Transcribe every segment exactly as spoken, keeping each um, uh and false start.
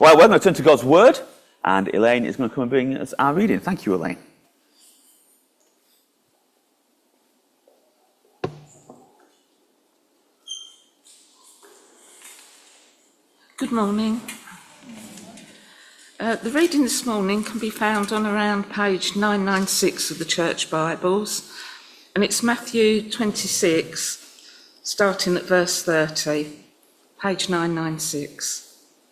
Well, we're going to turn to God's Word, and Elaine is going to come and bring us our reading. Thank you, Elaine. Good morning. Uh, the reading this morning can be found on around page nine ninety-six of the Church Bibles, and it's Matthew twenty-six, starting at verse thirty, page nine ninety-six.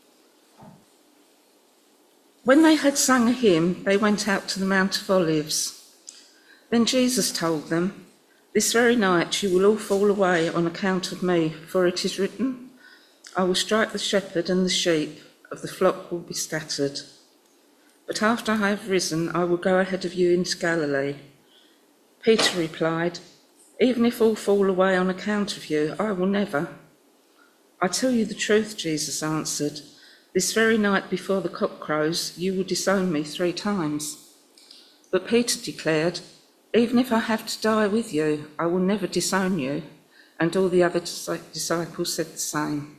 When they had sung a hymn, they went out to the Mount of Olives. Then Jesus told them, "This very night you will all fall away on account of me, for it is written, I will strike the shepherd and the sheep of the flock will be scattered. But after I have risen, I will go ahead of you into Galilee." Peter replied, "Even if all fall away on account of you, I will never." "I tell you the truth," Jesus answered, "this very night before the cock crows, you will disown me three times." But Peter declared, "Even if I have to die with you, I will never disown you." And all the other disciples said the same.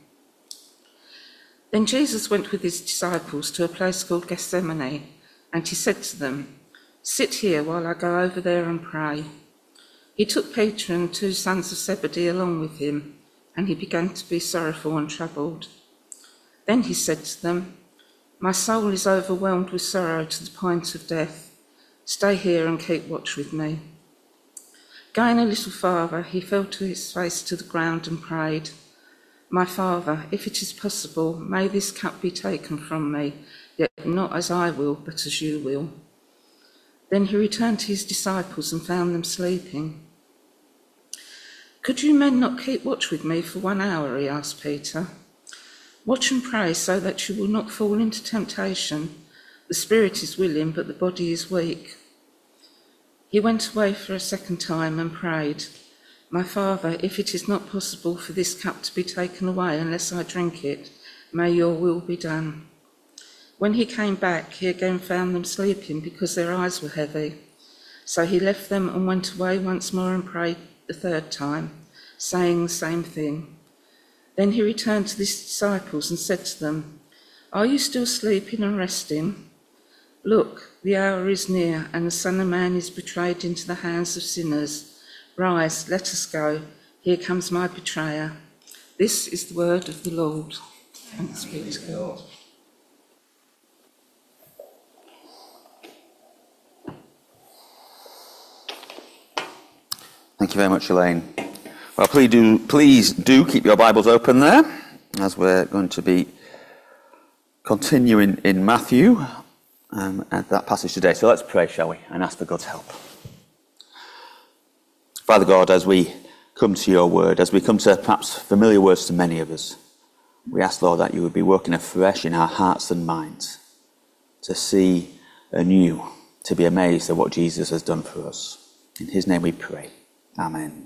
Then Jesus went with his disciples to a place called Gethsemane, and he said to them, "Sit here while I go over there and pray." He took Peter and two sons of Zebedee along with him, and he began to be sorrowful and troubled. Then he said to them, "My soul is overwhelmed with sorrow to the point of death. Stay here and keep watch with me." Going a little farther, he fell to his face to the ground and prayed, "My Father, if it is possible, may this cup be taken from me, yet not as I will, but as you will." Then he returned to his disciples and found them sleeping. "Could you men not keep watch with me for one hour?" he asked Peter. "Watch and pray so that you will not fall into temptation. The spirit is willing, but the body is weak." He went away for a second time and prayed, "My Father, if it is not possible for this cup to be taken away unless I drink it, may your will be done." When he came back, he again found them sleeping because their eyes were heavy. So he left them and went away once more and prayed the third time, saying the same thing. Then he returned to his disciples and said to them, "Are you still sleeping and resting? Look, the hour is near, and the Son of Man is betrayed into the hands of sinners. Rise, let us go. Here comes my betrayer." This is the word of the Lord. Thanks be to God. Thank you very much, Elaine. Well, please do, please do keep your Bibles open there, as we're going to be continuing in Matthew um, at that passage today. So let's pray, shall we, and ask for God's help. Father God, as we come to your word, as we come to perhaps familiar words to many of us, we ask, Lord, that you would be working afresh in our hearts and minds to see anew, to be amazed at what Jesus has done for us. In his name we pray. Amen.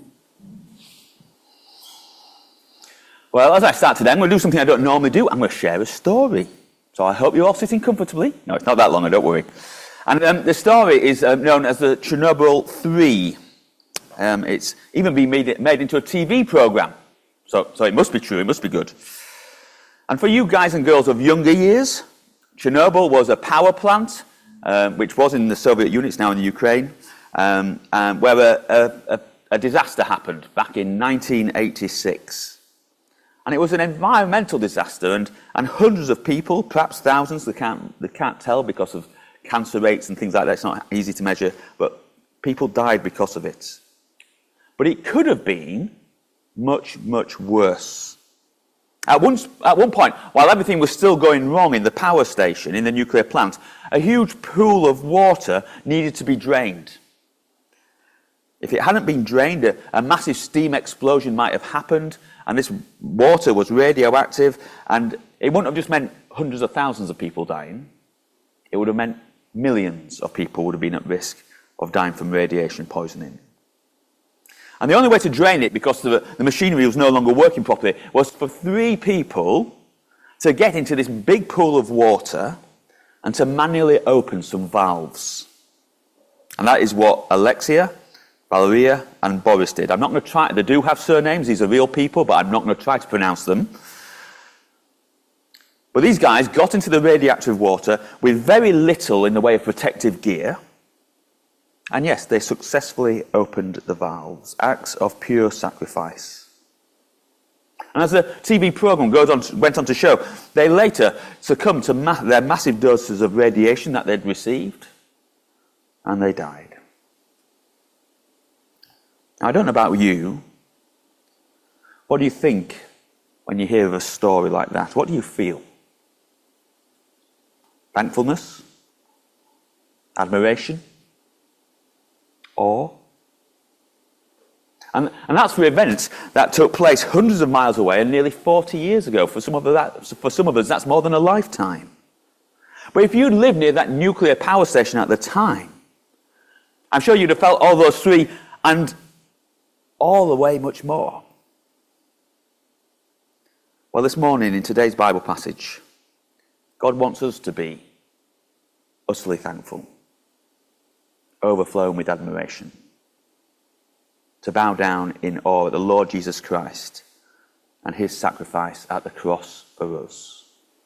Well, as I start today, I'm going to do something I don't normally do. I'm going to share a story. So I hope you're all sitting comfortably. No, it's not that long, don't worry. And um, the story is um, known as the Chernobyl three. Um, it's even been made, made into a T V programme. So, so it must be true, it must be good. And for you guys and girls of younger years, Chernobyl was a power plant, um, which was in the Soviet Union, it's now in the Ukraine, um, um, where a, a, a disaster happened back in nineteen eighty-six. And it was an environmental disaster, and, and hundreds of people, perhaps thousands, they can't, they can't tell because of cancer rates and things like that, it's not easy to measure, but people died because of it. But it could have been much, much worse. At one, at one point, while everything was still going wrong in the power station, in the nuclear plant, a huge pool of water needed to be drained. If it hadn't been drained, a, a massive steam explosion might have happened, and this water was radioactive, and it wouldn't have just meant hundreds of thousands of people dying. It would have meant millions of people would have been at risk of dying from radiation poisoning. And the only way to drain it, because the, the machinery was no longer working properly, was for three people to get into this big pool of water and to manually open some valves. And that is what Alexia, Valeria and Boris did. I'm not going to try, they do have surnames, these are real people, but I'm not going to try to pronounce them. But these guys got into the radioactive water with very little in the way of protective gear. And yes, they successfully opened the valves, acts of pure sacrifice. And as the T V program goes on, went on to show, they later succumbed to ma- their massive doses of radiation that they'd received, and they died. Now, I don't know about you. What do you think when you hear of a story like that? What do you feel? Thankfulness? Admiration? Awe? And, and that's for events that took place hundreds of miles away and nearly forty years ago. For some of that, for some of us, that's more than a lifetime. But if you'd lived near that nuclear power station at the time, I'm sure you'd have felt all those three and all the way much more. Well, this morning in today's Bible passage, God wants us to be utterly thankful, overflowing with admiration, to bow down in awe at the Lord Jesus Christ and his sacrifice at the cross for us.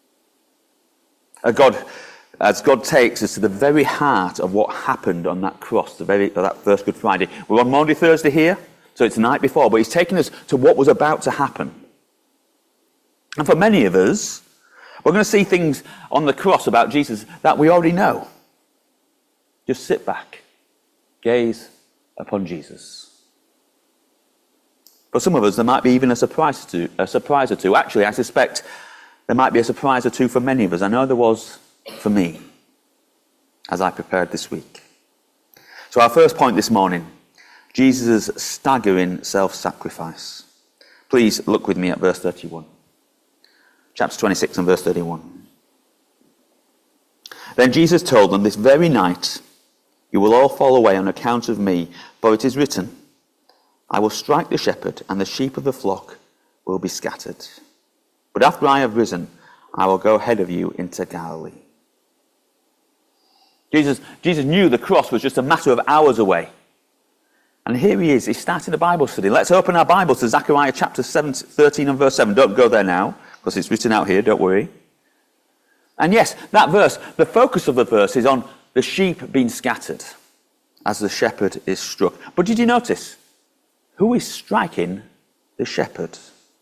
As God, as God takes us to the very heart of what happened on that cross, the very, that first Good Friday. We're on Maundy Thursday here, so it's the night before, but he's taken us to what was about to happen. And for many of us, we're going to see things on the cross about Jesus that we already know. Just sit back, gaze upon Jesus. For some of us, there might be even a surprise, to, a surprise or two. Actually, I suspect there might be a surprise or two for many of us. I know there was for me as I prepared this week. So our first point this morning, Jesus' staggering self-sacrifice. Please look with me at verse thirty-one. Chapter twenty-six and verse thirty-one. Then Jesus told them, "This very night you will all fall away on account of me, for it is written, I will strike the shepherd, and the sheep of the flock will be scattered. But after I have risen, I will go ahead of you into Galilee." Jesus, Jesus knew the cross was just a matter of hours away. And here he is, he's starting a Bible study. Let's open our Bibles to Zechariah chapter seven, thirteen and verse seven. Don't go there now, because it's written out here, don't worry. And yes, that verse, the focus of the verse is on the sheep being scattered as the shepherd is struck. But did you notice? Who is striking the shepherd?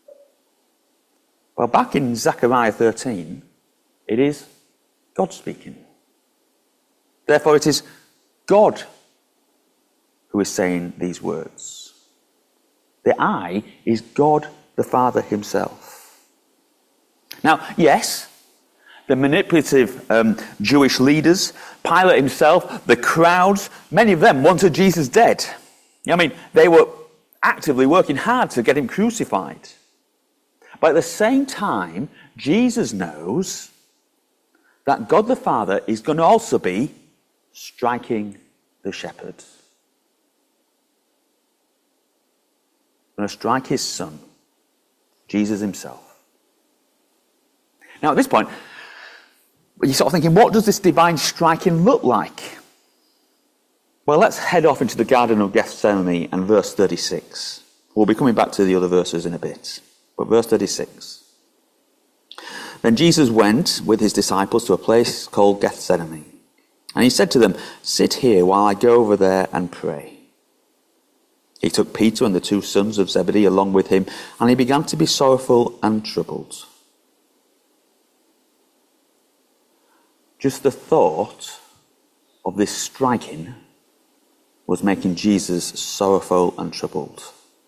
Well, back in Zechariah thirteen, it is God speaking. Therefore, it is God who is saying these words. The I is God the Father himself. Now, yes, the manipulative um, Jewish leaders, Pilate himself, the crowds, many of them wanted Jesus dead. I mean, they were actively working hard to get him crucified. But at the same time, Jesus knows that God the Father is going to also be striking the shepherd. Going to strike his son, Jesus himself. Now at this point, you're sort of thinking, what does this divine striking look like? Well, let's head off into the Garden of Gethsemane and verse thirty-six. We'll be coming back to the other verses in a bit. But verse thirty-six. Then Jesus went with his disciples to a place called Gethsemane. And he said to them, "Sit here while I go over there and pray." He took Peter and the two sons of Zebedee along with him, and he began to be sorrowful and troubled. Just the thought of this striking was making Jesus sorrowful and troubled.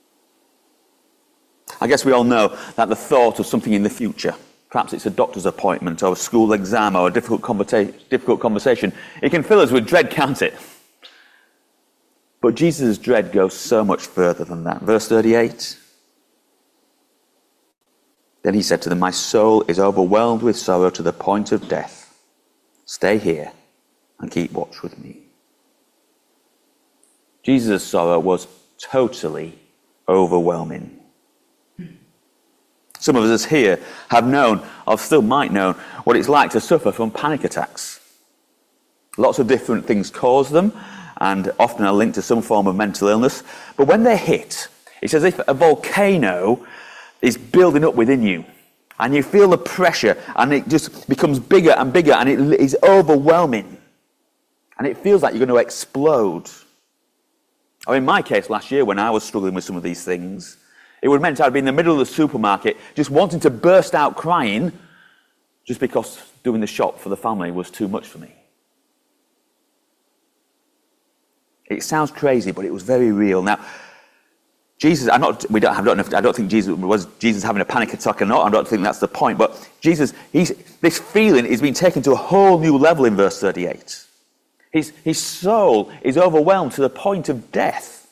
I guess we all know that the thought of something in the future, perhaps it's a doctor's appointment or a school exam or a difficult, conversa- difficult conversation, it can fill us with dread, can't it? But Jesus' dread goes so much further than that. Verse thirty-eight. Then he said to them, "My soul is overwhelmed with sorrow to the point of death. Stay here and keep watch with me." Jesus' sorrow was totally overwhelming. Some of us here have known, or still might know, what it's like to suffer from panic attacks. Lots of different things cause them, and often are linked to some form of mental illness. But when they hit, it's as if a volcano is building up within you. And you feel the pressure, and it just becomes bigger and bigger, and it is overwhelming. And it feels like you're going to explode. Or in my case, last year, when I was struggling with some of these things, it would have meant I'd be in the middle of the supermarket, just wanting to burst out crying, just because doing the shop for the family was too much for me. It sounds crazy, but it was very real. Now, Jesus, I'm not, we don't, I don't know if, I don't think Jesus was Jesus having a panic attack or not. I don't think that's the point. But Jesus, he's, this feeling is being taken to a whole new level in verse thirty-eight. His, his soul is overwhelmed to the point of death.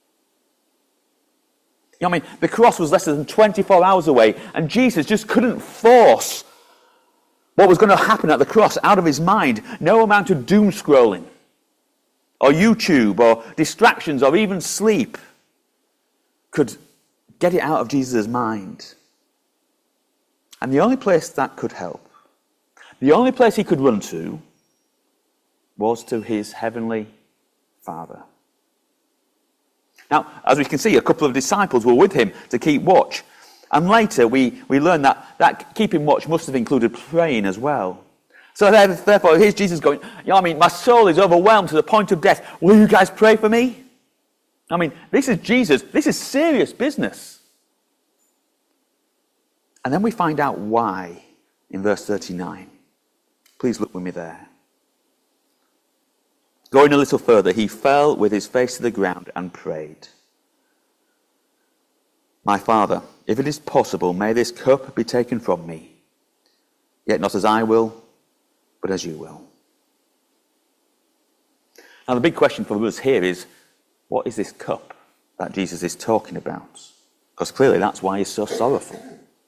You know what I mean? The cross was less than twenty-four hours away, and Jesus just couldn't force what was going to happen at the cross out of his mind. No amount of doom scrolling, or YouTube, or distractions, or even sleep could get it out of Jesus' mind. And the only place that could help, the only place he could run to, was to his heavenly Father. Now, as we can see, a couple of disciples were with him to keep watch. And later we, we learn that, that keeping watch must have included praying as well. So therefore, here's Jesus going, you know what I mean, my soul is overwhelmed to the point of death. Will you guys pray for me? I mean, this is Jesus. This is serious business. And then we find out why in verse thirty-nine. Please look with me there. Going a little further, he fell with his face to the ground and prayed. My Father, if it is possible, may this cup be taken from me. Yet not as I will, but as you will. Now the big question for us here is, what is this cup that Jesus is talking about? Because clearly that's why he's so sorrowful.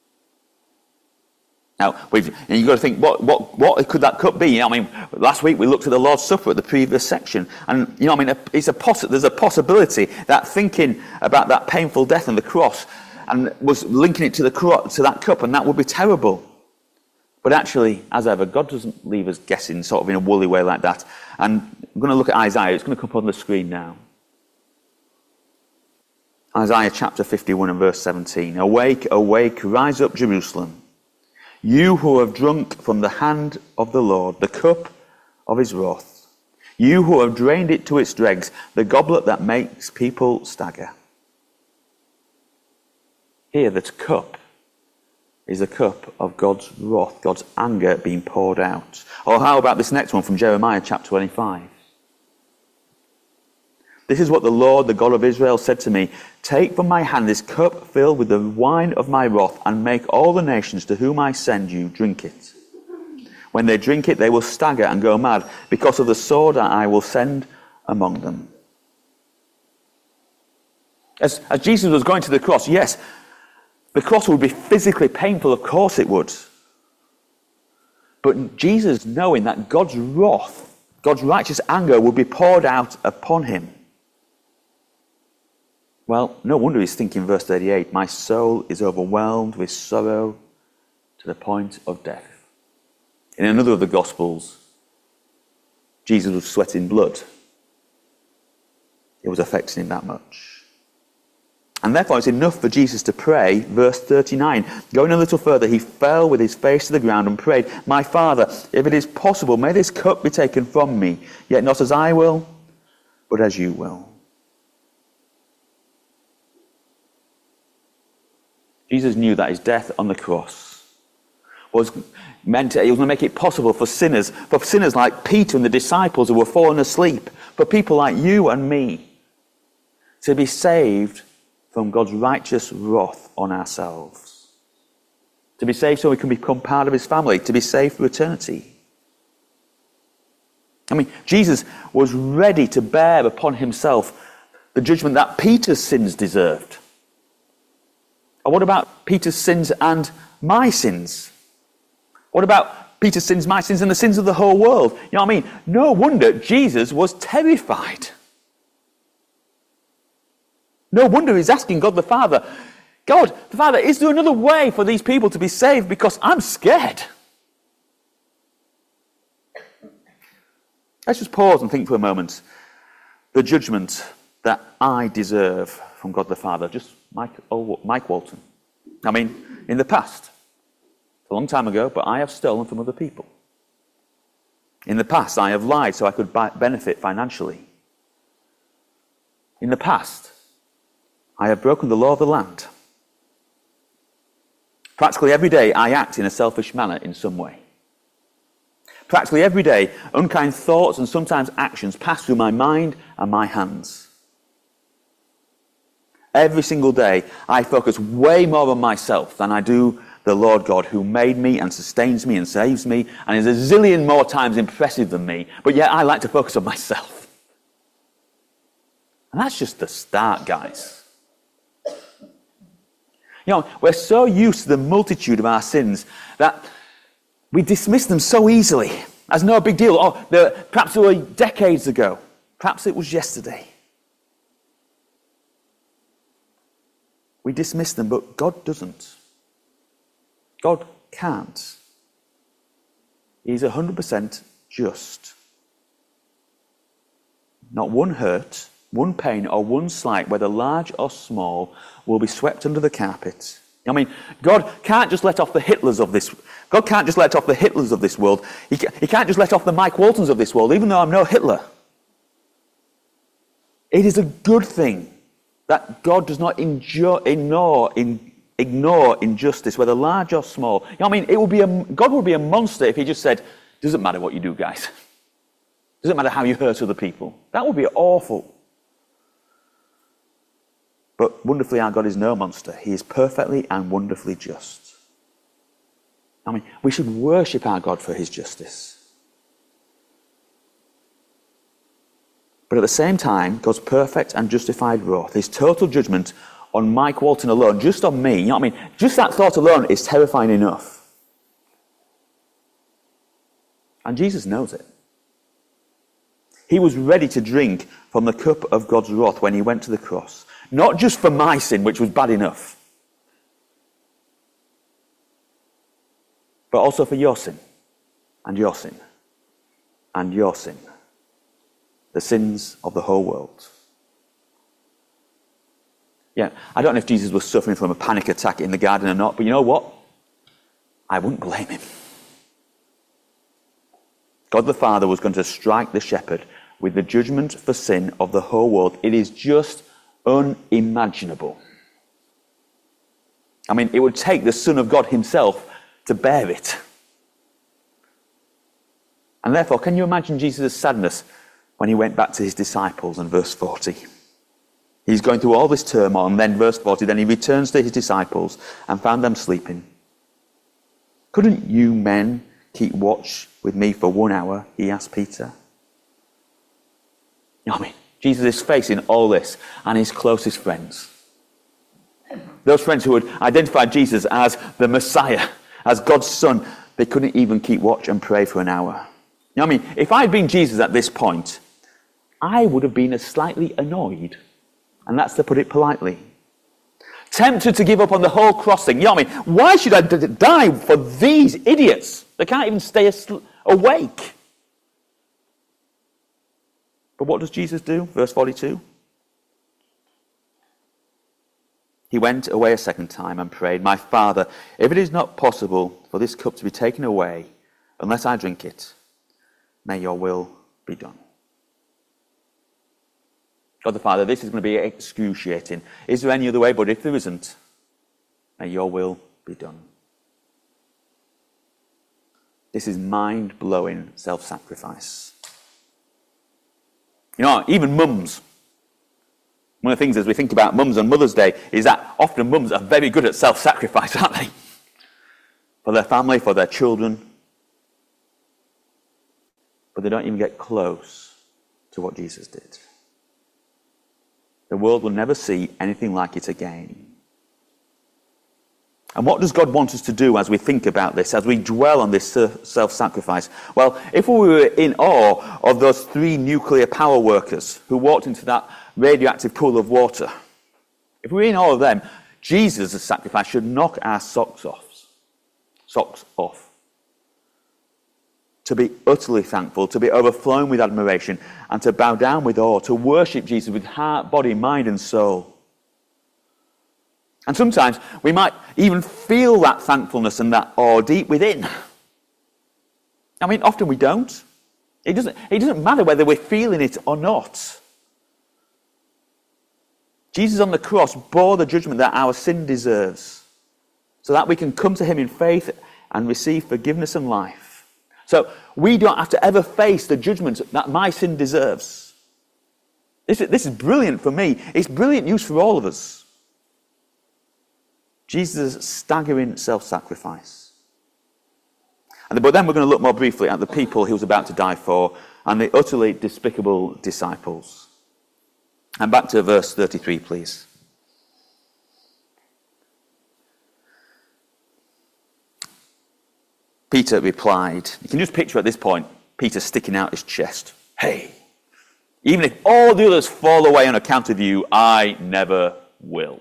Now, we've, and you've got to think, what, what, what could that cup be? You know, I mean, last week we looked at the Lord's Supper at the previous section, and you know, I mean, it's a poss- there's a possibility that thinking about that painful death on the cross and was linking it to the cro- to that cup, and that would be terrible. But actually, as ever, God doesn't leave us guessing sort of in a woolly way like that. And I'm going to look at Isaiah. It's going to come up on the screen now. Isaiah chapter fifty-one and verse seventeen. Awake, awake, rise up, Jerusalem. You who have drunk from the hand of the Lord, the cup of his wrath. You who have drained it to its dregs, the goblet that makes people stagger. Here, the cup is a cup of God's wrath, God's anger being poured out. Or how about this next one from Jeremiah chapter twenty-five? This is what the Lord, the God of Israel, said to me. Take from my hand this cup filled with the wine of my wrath, and make all the nations to whom I send you drink it. When they drink it, they will stagger and go mad because of the sword that I will send among them. As, as Jesus was going to the cross, yes, the cross would be physically painful, of course it would. But Jesus, knowing that God's wrath, God's righteous anger would be poured out upon him, well, no wonder he's thinking, verse thirty-eight, my soul is overwhelmed with sorrow to the point of death. In another of the Gospels, Jesus was sweating blood. It was affecting him that much. And therefore it's enough for Jesus to pray, verse thirty-nine. Going a little further, he fell with his face to the ground and prayed, my Father, if it is possible, may this cup be taken from me, yet not as I will, but as you will. Jesus knew that his death on the cross was meant to, he was going to make it possible for sinners, for sinners like Peter and the disciples who were falling asleep, for people like you and me, to be saved from God's righteous wrath on ourselves. To be saved so we can become part of his family, to be saved for eternity. I mean, Jesus was ready to bear upon himself the judgment that Peter's sins deserved. Or what about Peter's sins and my sins? What about Peter's sins, my sins, and the sins of the whole world? You know what I mean? No wonder Jesus was terrified. No wonder he's asking God the Father, God, the Father, is there another way for these people to be saved? Because I'm scared. Let's just pause and think for a moment. The judgment that I deserve from God the Father. Just Mike, oh, Mike Walton. I mean, in the past. a long time ago, but I have stolen from other people. In the past, I have lied so I could benefit financially. In the past, I have broken the law of the land. Practically every day, I act in a selfish manner in some way. Practically every day, unkind thoughts and sometimes actions pass through my mind and my hands. Every single day, I focus way more on myself than I do the Lord God who made me and sustains me and saves me and is a zillion more times impressive than me, but yet I like to focus on myself. And that's just the start, guys. You know, we're so used to the multitude of our sins that we dismiss them so easily as no big deal. Or perhaps they were decades ago. Perhaps it was yesterday. We dismiss them, but God doesn't. God can't. He's one hundred percent just. Not one hurt, one pain, or one slight, whether large or small, will be swept under the carpet. I mean, God can't just let off the Hitlers of this. God can't just let off the Hitlers of this world. He can't, he can't just let off the Mike Waltons of this world, even though I'm no Hitler. It is a good thing that God does not endure, ignore, in, ignore injustice, whether large or small. You know what I mean? It would be a, God would be a monster if he just said, doesn't matter what you do, guys. Doesn't matter how you hurt other people. That would be awful. But wonderfully, our God is no monster. He is perfectly and wonderfully just. I mean, we should worship our God for his justice. But at the same time, God's perfect and justified wrath, his total judgment on Mike Walton alone, just on me, you know what I mean? Just that thought alone is terrifying enough. And Jesus knows it. He was ready to drink from the cup of God's wrath when he went to the cross. Not just for my sin, which was bad enough, but also for your sin, and your sin, and your sin. The sins of the whole world. Yeah, I don't know if Jesus was suffering from a panic attack in the garden or not, but you know what? I wouldn't blame him. God the Father was going to strike the shepherd with the judgment for sin of the whole world. It is just unimaginable. I mean, it would take the Son of God himself to bear it. And therefore, can you imagine Jesus' sadness when he went back to his disciples in verse forty? He's going through all this turmoil, and then verse forty, then he returns to his disciples and found them sleeping. Couldn't you men keep watch with me for one hour? He asked Peter. You know what I mean? Jesus is facing all this and his closest friends. Those friends who had identified Jesus as the Messiah, as God's Son, they couldn't even keep watch and pray for an hour. You know what I mean? If I'd been Jesus at this point, I would have been slightly annoyed. And that's to put it politely. Tempted to give up on the whole cross thing. You know what I mean? Why should I d- die for these idiots? They can't even stay asl- awake. But what does Jesus do? Verse forty-two. He went away a second time and prayed, my Father, if it is not possible for this cup to be taken away unless I drink it, may your will be done. God the Father, this is going to be excruciating. Is there any other way? But if there isn't, may your will be done. This is mind-blowing self-sacrifice. You know, even mums. One of the things as we think about mums on Mother's Day is that often mums are very good at self-sacrifice, aren't they? For their family, for their children. But they don't even get close to what Jesus did. The world will never see anything like it again. And what does God want us to do as we think about this, as we dwell on this self-sacrifice? Well, if we were in awe of those three nuclear power workers who walked into that radioactive pool of water, if we were in awe of them, Jesus' sacrifice should knock our socks off. Socks off. To be utterly thankful, to be overflowing with admiration, and to bow down with awe, to worship Jesus with heart, body, mind, and soul. And sometimes we might even feel that thankfulness and that awe deep within. I mean, often we don't. It doesn't, it doesn't matter whether we're feeling it or not. Jesus on the cross bore the judgment that our sin deserves, so that we can come to him in faith and receive forgiveness and life. So we don't have to ever face the judgment that my sin deserves. This is, this is brilliant for me. It's brilliant news for all of us. Jesus' staggering self-sacrifice. And, but then we're going to look more briefly at the people he was about to die for and the utterly despicable disciples. And back to verse thirty-three, please. Peter replied, you can just picture at this point, Peter sticking out his chest. Hey, even if all the others fall away on account of you, I never will.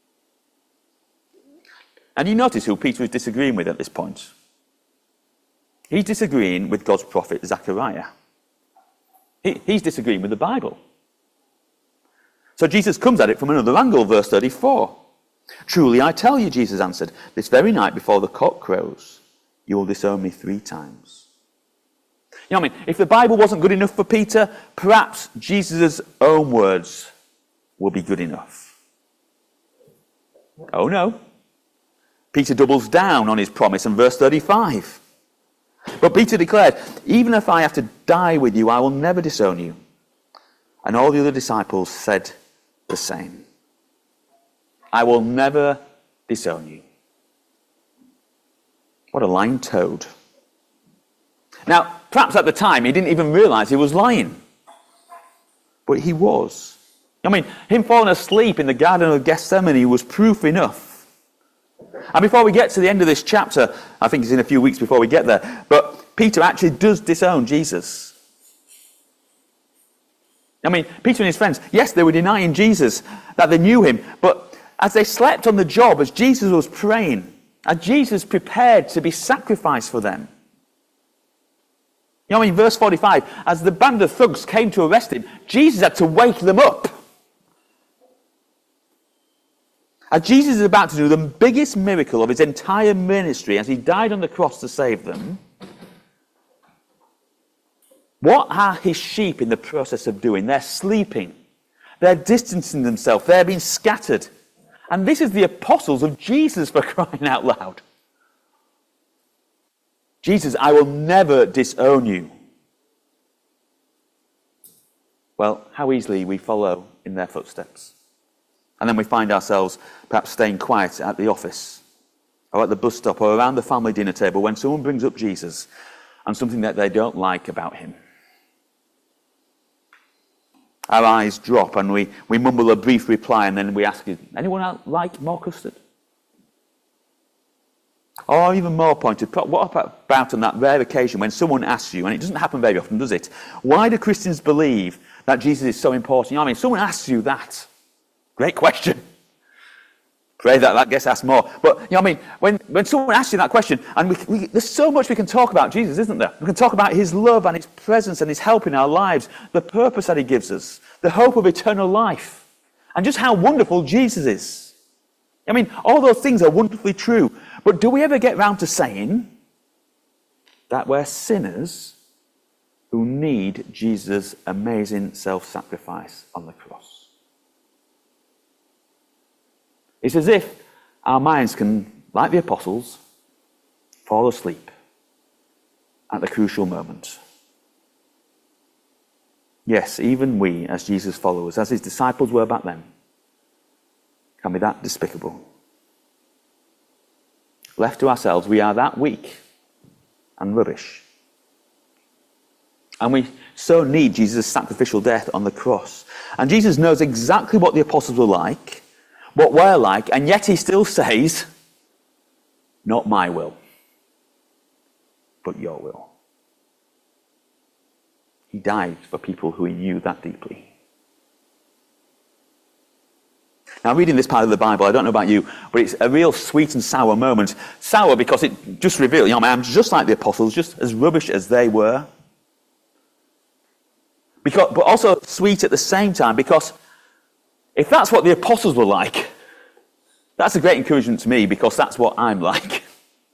And you notice who Peter was disagreeing with at this point. He's disagreeing with God's prophet Zechariah. He, he's disagreeing with the Bible. So Jesus comes at it from another angle, verse thirty-four. Truly I tell you, Jesus answered, this very night before the cock crows, you will disown me three times. You know what I mean? If the Bible wasn't good enough for Peter, perhaps Jesus' own words will be good enough. Oh no. Peter doubles down on his promise in verse thirty-five. But Peter declared, even if I have to die with you, I will never disown you. And all the other disciples said the same. I will never disown you. What a lying toad. Now, perhaps at the time he didn't even realize he was lying. But he was. I mean, him falling asleep in the Garden of Gethsemane was proof enough. And before we get to the end of this chapter, I think it's in a few weeks before we get there, but Peter actually does disown Jesus. I mean, Peter and his friends, yes, they were denying Jesus, that they knew him, but as they slept on the job, as Jesus was praying, as Jesus prepared to be sacrificed for them. You know, in verse forty-five, as the band of thugs came to arrest him, Jesus had to wake them up. As Jesus is about to do the biggest miracle of his entire ministry, as he died on the cross to save them, what are his sheep in the process of doing? They're sleeping. They're distancing themselves. They're being scattered. And this is the apostles of Jesus, for crying out loud. Jesus, I will never disown you. Well, how easily we follow in their footsteps. And then we find ourselves perhaps staying quiet at the office or at the bus stop or around the family dinner table when someone brings up Jesus and something that they don't like about him. Our eyes drop and we, we mumble a brief reply and then we ask, anyone else like more custard? Or even more pointed, what about on that rare occasion when someone asks you, and it doesn't happen very often, does it? Why do Christians believe that Jesus is so important? You know what I mean? Someone asks you that. Great question. Pray that that gets asked more. But, you know what I mean? When, when someone asks you that question, and we, we, there's so much we can talk about Jesus, isn't there? We can talk about his love and his presence and his help in our lives, the purpose that he gives us, the hope of eternal life, and just how wonderful Jesus is. I mean, all those things are wonderfully true. But do we ever get round to saying that we're sinners who need Jesus' amazing self-sacrifice on the cross? It's as if our minds can, like the apostles, fall asleep at the crucial moment. Yes, even we, as Jesus' followers, as his disciples were back then, can be that despicable. Left to ourselves, we are that weak and rubbish. And we so need Jesus' sacrificial death on the cross. And Jesus knows exactly what the apostles were like, what we're like, and yet he still says, not my will, but your will. He died for people who he knew that deeply. Now, reading this part of the Bible, I don't know about you, but it's a real sweet and sour moment. Sour because it just reveals, you know, I'm just like the apostles, just as rubbish as they were. Because, but also sweet at the same time, because if that's what the apostles were like, That's a great encouragement to me because that's what I'm like.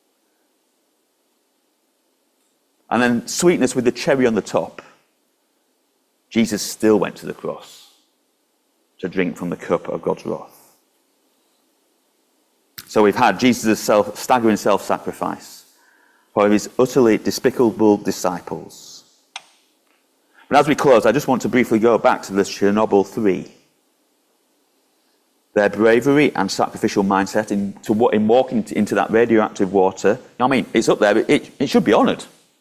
And then sweetness with the cherry on the top. Jesus still went to the cross to drink from the cup of God's wrath. So we've had Jesus' self, staggering self-sacrifice for his utterly despicable disciples. But as we close, I just want to briefly go back to the Chernobyl three. Their bravery and sacrificial mindset in, to, in walking into that radioactive water. I mean, it's up there, but it, it should be honoured.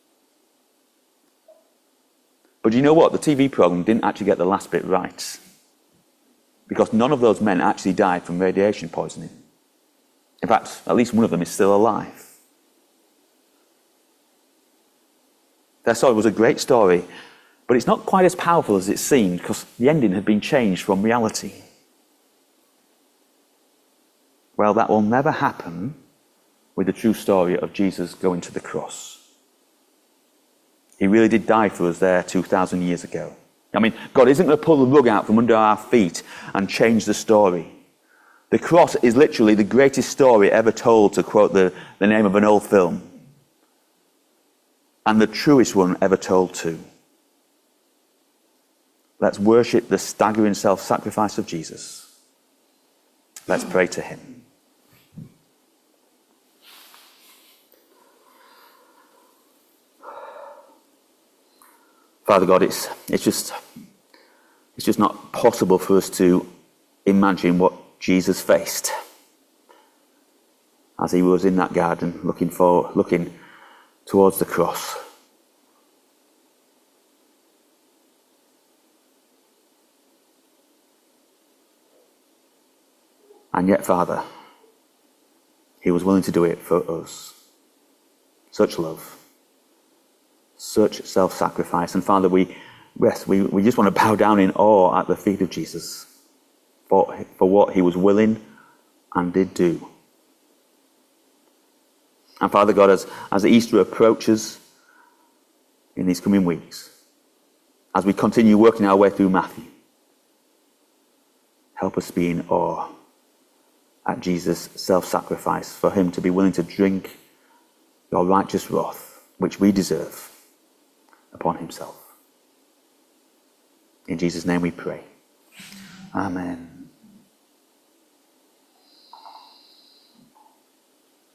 But you know what? The T V programme didn't actually get the last bit right. Because none of those men actually died from radiation poisoning. In fact, at least one of them is still alive. Their story was a great story, but it's not quite as powerful as it seemed because the ending had been changed from reality. Well, that will never happen with the true story of Jesus going to the cross. He really did die for us there two thousand years ago. I mean, God isn't going to pull the rug out from under our feet and change the story. The cross is literally the greatest story ever told, to quote the, the name of an old film. And the truest one ever told too. Let's worship the staggering self-sacrifice of Jesus. Let's pray to him. Father God, it's it's just it's just not possible for us to imagine what Jesus faced as he was in that garden looking for looking towards the cross. And yet, Father, he was willing to do it for us. Such love. Such self-sacrifice. And Father, we rest, we, we just want to bow down in awe at the feet of Jesus for, for what he was willing and did do. And Father God, as, as Easter approaches in these coming weeks, as we continue working our way through Matthew, help us be in awe at Jesus' self-sacrifice, for him to be willing to drink your righteous wrath, which we deserve, upon himself. In Jesus' name we pray. Amen.